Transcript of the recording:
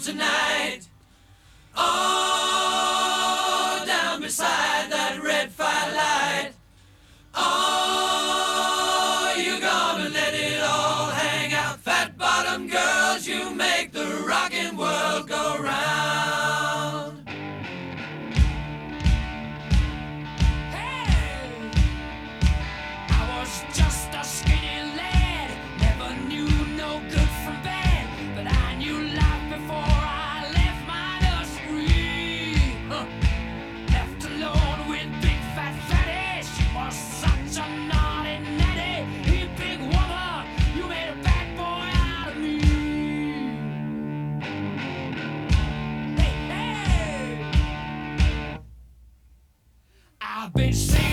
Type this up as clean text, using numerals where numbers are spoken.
tonight. Oh, down beside that red firelight. Oh, you gonna let it all hang out. Fat bottom girls, you make the rockin' world go round. Hey, I was just a skinny lad, never knew no good from bad, but I knew life before I left my nursery. Left alone with big fat fatty, she was such a naughty natty. Hey, big woman, you made a bad boy out of me. Hey, hey, I've been saying